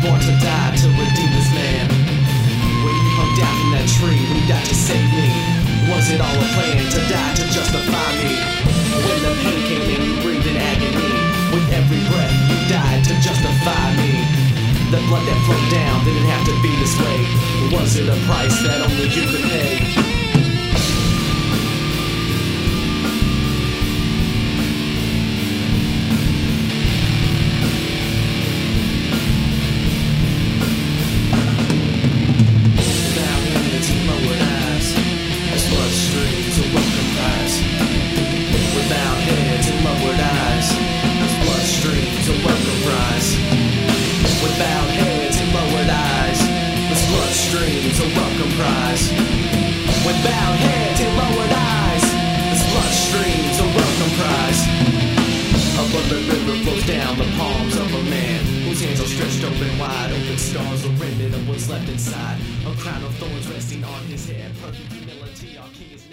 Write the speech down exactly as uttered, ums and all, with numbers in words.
born to die to redeem this man. When you hung down from that tree, when you died to save me, was it all a plan to die to justify me? When the pain came in, you breathed in agony. With every breath, you died to justify me. The blood that flowed down didn't have to be this way. Was it a price that only you could pay? Streams a welcome prize. With bowed heads and lowered eyes, this blood streams a welcome prize. A bloodless river flows down the palms of a man whose hands are stretched open wide. Open scars are remnant of what's left inside. A crown of thorns resting on his head. Perfect humility, our king is